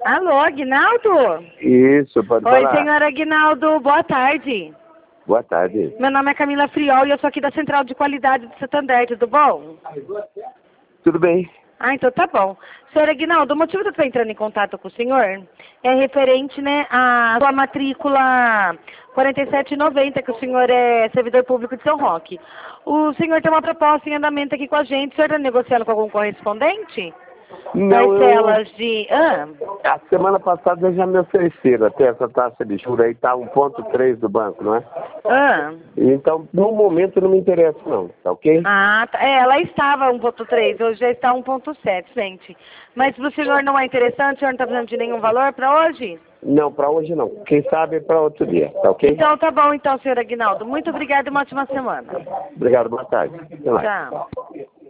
Alô, Aguinaldo? Isso, pode Oi, falar. senhor Aguinaldo, boa tarde. Boa tarde. Meu nome é Camila Friol e eu sou aqui da Central de Qualidade de Santander, tudo bom? Tudo bem? Ah, então tá bom. Senhor Aguinaldo, o motivo de eu estar entrando em contato com o senhor é referente, né, à sua matrícula 4790, que o senhor é servidor público de São Roque. O senhor tem uma proposta em andamento aqui com a gente, o senhor está negociando com algum correspondente? Não, Parcelas de... a semana passada já me ofereceram até essa taxa de juros aí, tá 1,3 do banco, não é? Então, no momento não me interessa não, tá ok? Ah, tá. Ela estava 1,3, hoje já está 1,7, gente. Mas para o senhor não é interessante, o senhor não está precisando de nenhum valor para hoje? Não, para hoje não. Quem sabe para outro dia, tá ok? Então tá bom então, senhor Aguinaldo. Muito obrigada e uma ótima semana. Obrigado, boa tarde. Até mais. Tchau.